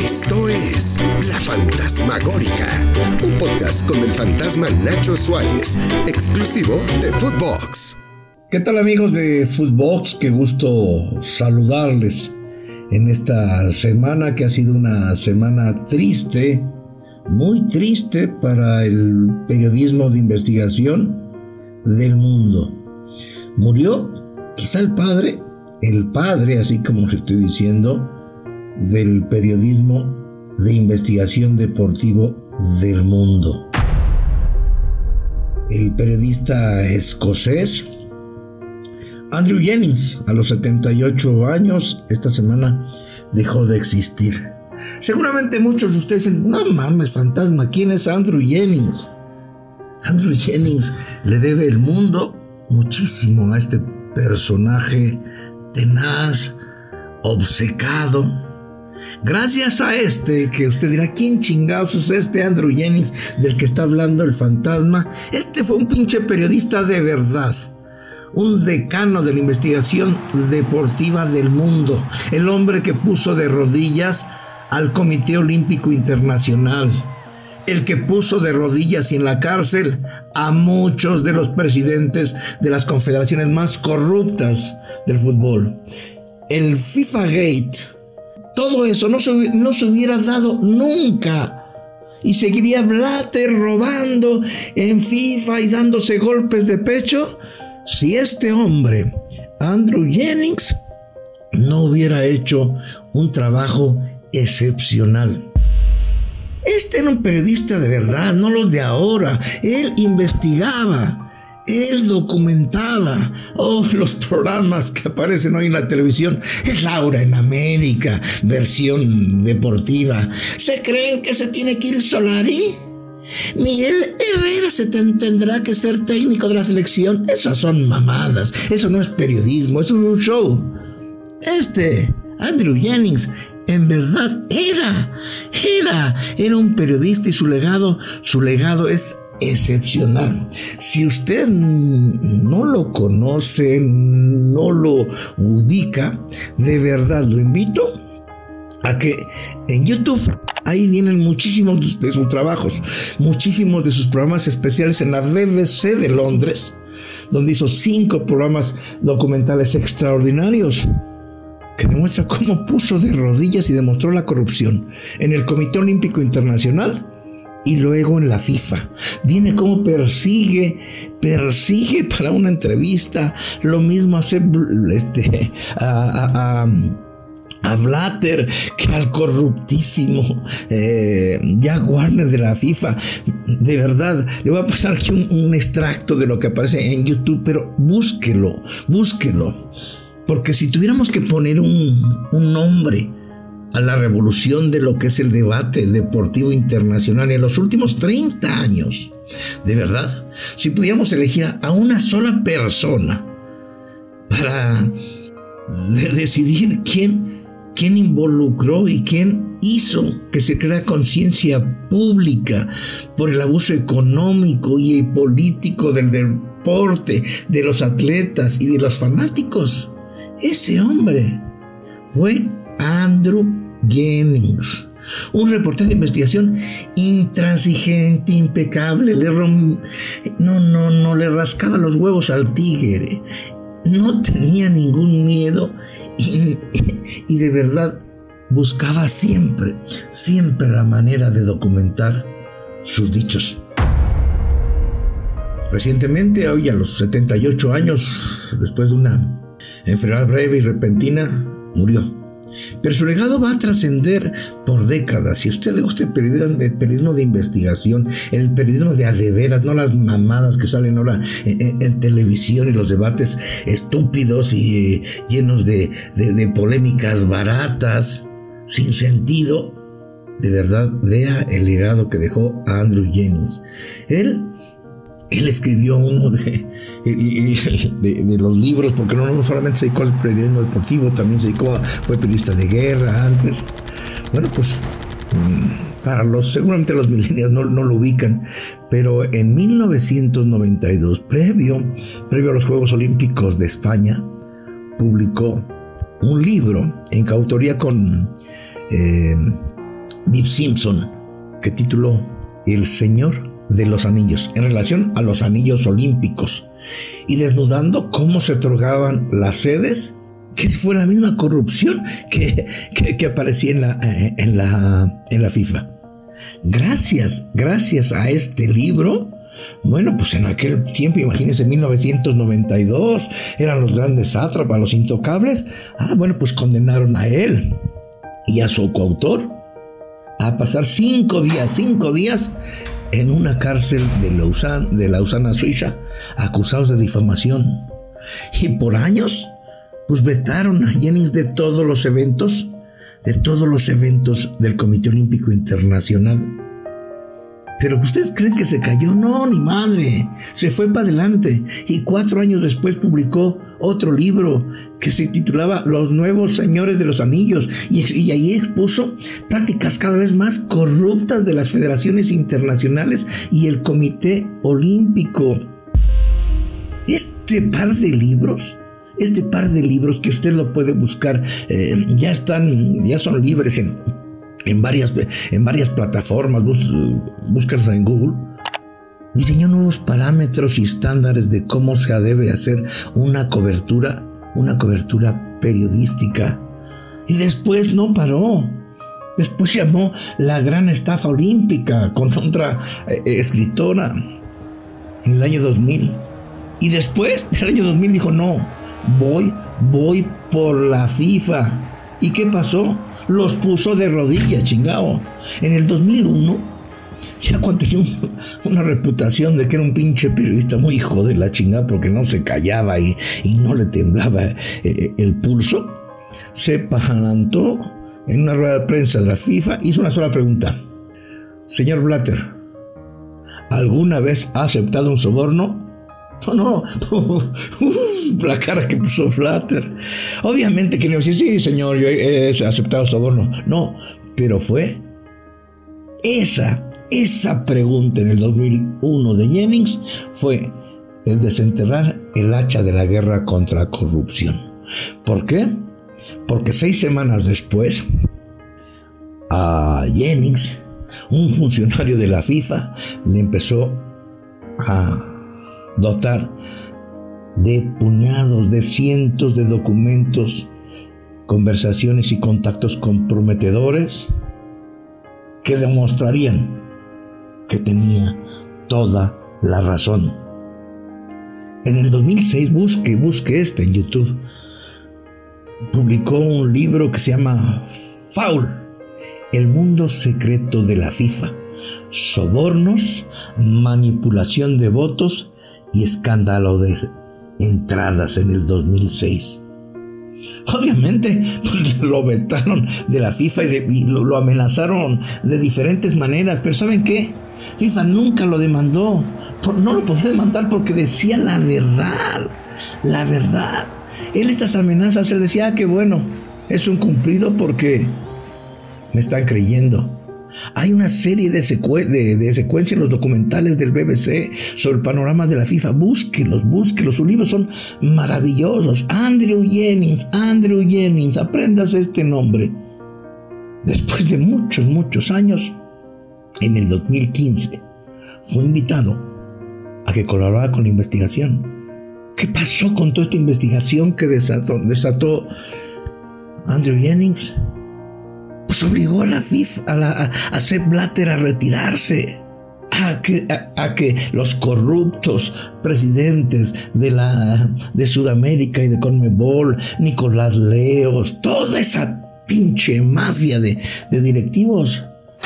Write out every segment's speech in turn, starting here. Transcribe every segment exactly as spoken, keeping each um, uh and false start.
Esto es La Fantasmagórica, un podcast con el fantasma Nacho Suárez, exclusivo de Footbox. ¿Qué tal, amigos de Footbox? Qué gusto saludarles en esta semana que ha sido una semana triste, muy triste para el periodismo de investigación del mundo. Murió quizá el padre, el padre, así como le estoy diciendo, del periodismo de investigación deportivo del mundo. El periodista escocés Andrew Jennings, a los setenta y ocho años, esta semana dejó de existir. Seguramente muchos de ustedes dicen, no mames, fantasma, ¿quién es Andrew Jennings? Andrew Jennings le debe el mundo muchísimo a este personaje tenaz, obcecado. Gracias a este, que usted dirá, ¿quién chingados es este Andrew Jennings del que está hablando el fantasma? Este fue un pinche periodista de verdad, un decano de la investigación deportiva del mundo, el hombre que puso de rodillas al Comité Olímpico Internacional, el que puso de rodillas y en la cárcel a muchos de los presidentes de las confederaciones más corruptas del fútbol. El FIFA Gate, todo eso no se, no se hubiera dado nunca. Y seguiría Blatter robando en FIFA y dándose golpes de pecho si este hombre, Andrew Jennings, no hubiera hecho un trabajo excepcional. Este era un periodista de verdad, no los de ahora. Él investigaba. Él documentaba. Oh, los programas que aparecen hoy en la televisión. Es Laura en América, versión deportiva. ¿Se creen que se tiene que ir Solari? Miguel Herrera se ten, tendrá que ser técnico de la selección. Esas son mamadas. Eso no es periodismo, eso es un show. Este, Andrew Jennings, en verdad era, era, era un periodista y su legado, su legado es excepcional. Si usted no lo conoce, no lo ubica, de verdad lo invito a que en YouTube, ahí vienen muchísimos de sus trabajos, muchísimos de sus programas especiales en la B B C de Londres, donde hizo cinco programas documentales extraordinarios que demuestra cómo puso de rodillas y demostró la corrupción en el Comité Olímpico Internacional y luego en la FIFA. Viene cómo persigue, persigue para una entrevista. Lo mismo hace este, a, a, a, a Blatter que al corruptísimo eh, Jack Warner de la FIFA. De verdad, le voy a pasar aquí un, un extracto de lo que aparece en YouTube, pero búsquelo, búsquelo. Porque si tuviéramos que poner un, un nombre a la revolución de lo que es el debate deportivo internacional en los últimos treinta años, de verdad, si pudiéramos elegir a una sola persona para de- decidir quién, quién involucró y quién hizo que se creara conciencia pública por el abuso económico y político del deporte, de los atletas y de los fanáticos, ese hombre fue Andrew Jennings, un reportero de investigación intransigente, impecable, le rom... no, no, no le rascaba los huevos al tigre, no tenía ningún miedo y, y de verdad buscaba siempre, siempre la manera de documentar sus dichos. Recientemente, hoy a los setenta y ocho años, después de una enfermedad breve y repentina, murió. Pero su legado va a trascender por décadas. Si a usted le gusta el periodismo, el periodismo de investigación, el periodismo de a de veras, no las mamadas que salen ahora en, en, en televisión y los debates estúpidos y eh, llenos de, de, de polémicas baratas, sin sentido, de verdad, vea el legado que dejó a Andrew Jennings. Él Él escribió uno de, de, de los libros, porque no, no solamente se dedicó al periodismo deportivo, también se dedicó a, fue periodista de guerra antes. Bueno, pues para los, seguramente los millennials no, no lo ubican, pero en mil novecientos noventa y dos, previo, previo a los Juegos Olímpicos de España, publicó un libro en coautoría con eh, Dave Simpson, que tituló El Señor de los Anillos, en relación a los anillos olímpicos, y desnudando cómo se otorgaban las sedes, que fue la misma corrupción que, que, que aparecía en la, en, la, en la FIFA. Gracias, gracias a este libro, bueno, pues en aquel tiempo, imagínense, mil novecientos noventa y dos, eran los grandes sátrapas, los intocables. Ah, bueno, pues condenaron a él y a su coautor a pasar cinco días, cinco días en una cárcel de Lausana, de Lausana, Suiza, acusados de difamación. Y por años, pues vetaron a Jennings de todos los eventos, de todos los eventos del Comité Olímpico Internacional. ¿Pero ustedes creen que se cayó? No, ni madre. Se fue para adelante. Y cuatro años después publicó otro libro que se titulaba Los Nuevos Señores de los Anillos. Y, y ahí expuso prácticas cada vez más corruptas de las federaciones internacionales y el Comité Olímpico. Este par de libros... Este par de libros que usted lo puede buscar, eh, ya están, ya son libres en, en, varias, en varias plataformas, bus, búscalos en Google. Diseñó nuevos parámetros y estándares de cómo se debe hacer una cobertura, una cobertura periodística. Y después no paró. Después llamó La Gran Estafa Olímpica con otra eh, escritora en el año dos mil. Y después del año dos mil dijo no. Voy, voy por la FIFA. ¿Y qué pasó? Los puso de rodillas, chingao. En el dos mil uno, ya cuando tenía un, una reputación de que era un pinche periodista muy hijo de la chingada porque no se callaba y, y no le temblaba eh, el pulso, se palantó en una rueda de prensa de la FIFA, hizo una sola pregunta. Señor Blatter, ¿alguna vez ha aceptado un soborno? No, no, la cara que puso Blatter. Obviamente que no decía, sí, señor, yo he aceptado soborno. No, pero fue esa, esa pregunta en el dos mil uno de Jennings fue el desenterrar el hacha de la guerra contra la corrupción. ¿Por qué? Porque seis semanas después, a Jennings, un funcionario de la FIFA, le empezó a dotar de puñados, de cientos de documentos, conversaciones y contactos comprometedores que demostrarían que tenía toda la razón. En el dos mil seis, busque, busque este en YouTube, publicó un libro que se llama Foul, el mundo secreto de la FIFA, sobornos, manipulación de votos y escándalo de entradas en el dos mil seis. Obviamente pues, lo vetaron de la FIFA y, de, y lo, lo amenazaron de diferentes maneras, pero ¿saben qué? FIFA nunca lo demandó, por, no lo podía demandar porque decía la verdad, la verdad. Él estas amenazas, él decía, ah, qué bueno, es un cumplido porque me están creyendo. Hay una serie de, secue- de, de secuencias en los documentales del B B C sobre el panorama de la FIFA. Búsquelos, búsquelos. Sus libros son maravillosos. Andrew Jennings, Andrew Jennings, aprendas este nombre. Después de muchos, muchos años, en el dos mil quince, fue invitado a que colaborara con la investigación. ¿Qué pasó con toda esta investigación que desató, desató Andrew Jennings? Pues obligó a la FIFA, a, la, a, a Sepp Blatter a retirarse, a que, a, a que los corruptos presidentes de, la, de Sudamérica y de CONMEBOL, Nicolás Leos, toda esa pinche mafia de, de directivos,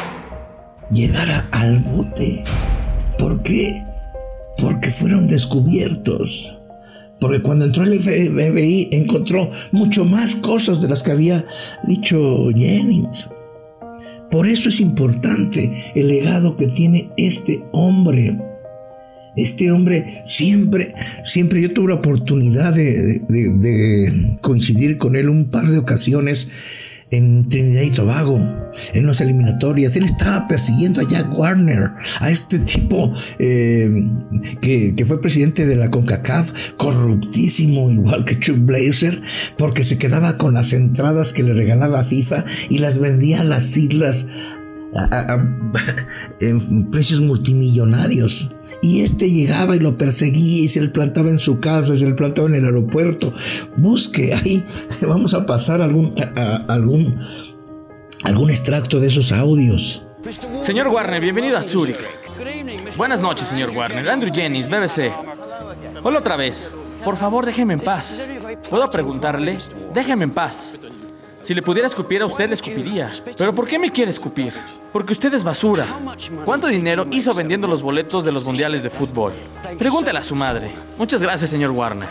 llegara al bote. ¿Por qué? Porque fueron descubiertos. Porque cuando entró el F B I encontró mucho más cosas de las que había dicho Jennings. Por eso es importante el legado que tiene este hombre. Este hombre siempre, siempre yo tuve la oportunidad de, de, de coincidir con él un par de ocasiones en Trinidad y Tobago, en las eliminatorias. Él estaba persiguiendo a Jack Warner, a este tipo eh, que, que fue presidente de la CONCACAF, corruptísimo, igual que Chuck Blazer, porque se quedaba con las entradas que le regalaba FIFA y las vendía a las islas a, a, a, en precios multimillonarios. Y este llegaba y lo perseguía y se le plantaba en su casa, se le plantaba en el aeropuerto. Busque ahí, vamos a pasar algún, a, a, algún, algún extracto de esos audios. Señor Warner, bienvenido a Zúrich. Buenas noches, señor Warner. Andrew Jennings, B B C. Hola otra vez. Por favor, déjeme en paz. ¿Puedo preguntarle? Déjeme en paz. Si le pudiera escupir a usted, le escupiría. ¿Pero por qué me quiere escupir? Porque usted es basura. ¿Cuánto dinero hizo vendiendo los boletos de los mundiales de fútbol? Pregúntale a su madre. Muchas gracias, señor Warner.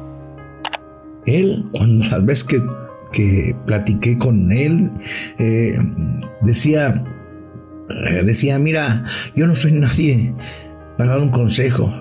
Él, cuando la vez que, que platiqué con él, eh, decía, eh, decía, mira, yo no soy nadie para dar un consejo,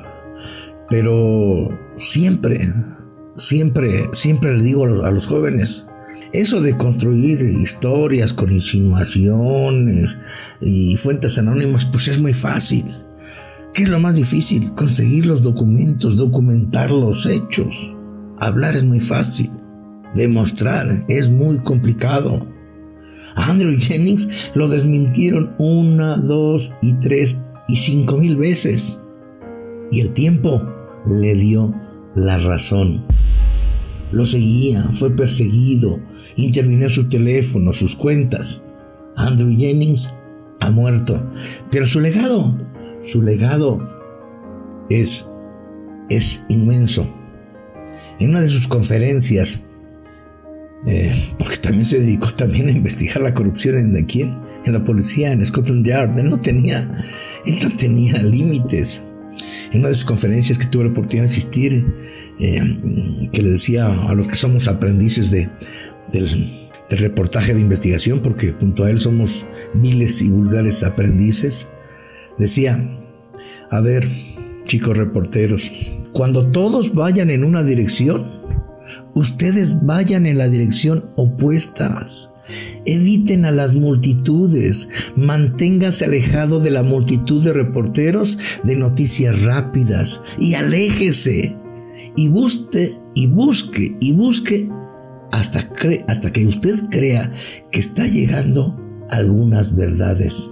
pero siempre, siempre, siempre le digo a los, a los jóvenes, eso de construir historias con insinuaciones y fuentes anónimas, pues es muy fácil. ¿Qué es lo más difícil? Conseguir los documentos, documentar los hechos. Hablar es muy fácil. Demostrar es muy complicado. A Andrew Jennings lo desmintieron una, dos y tres y cinco mil veces. Y el tiempo le dio la razón. Lo seguía, fue perseguido, intervino su teléfono, sus cuentas. Andrew Jennings ha muerto, pero su legado, su legado es, es inmenso. En una de sus conferencias, eh, porque también se dedicó también a investigar la corrupción en de quién, en la policía, en Scotland Yard. Él no tenía, él no tenía límites. En una de sus conferencias que tuve la oportunidad de asistir, eh, que le decía a los que somos aprendices de, del, del reportaje de investigación, porque junto a él somos viles y vulgares aprendices, decía, a ver, chicos reporteros, cuando todos vayan en una dirección, ustedes vayan en la dirección opuesta. Eviten a las multitudes, manténgase alejado de la multitud de reporteros de noticias rápidas y aléjese y busque y busque y busque hasta, cre- hasta que usted crea que está llegando algunas verdades.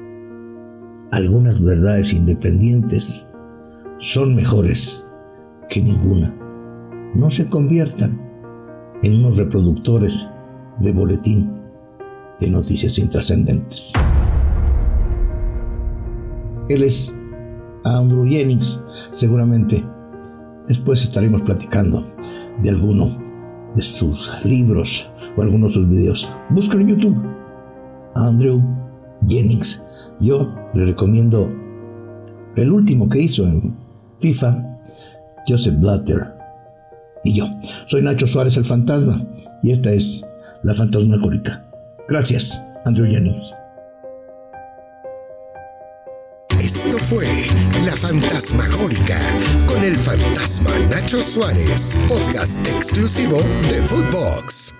Algunas verdades independientes son mejores que ninguna. No se conviertan en unos reproductores de boletín de noticias intrascendentes. Él es Andrew Jennings. Seguramente después estaremos platicando de alguno de sus libros o algunos de sus videos. Búscalo en YouTube, Andrew Jennings. Yo le recomiendo el último que hizo en FIFA, Joseph Blatter y yo. Soy Nacho Suárez, el fantasma, y esta es La Fantasmagórica. Gracias, Andrew Jennings. Esto fue La Fantasmagórica con el fantasma Nacho Suárez, podcast exclusivo de Footbox.